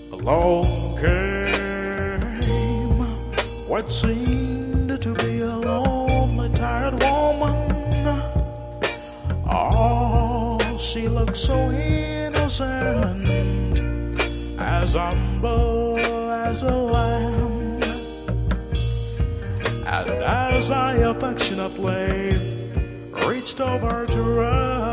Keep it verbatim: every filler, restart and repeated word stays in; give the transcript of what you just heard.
Along came what seemed to be a lonely, tired woman. Oh, she looked so innocent, as humble as a lamb. And as I affectionately reached over to her,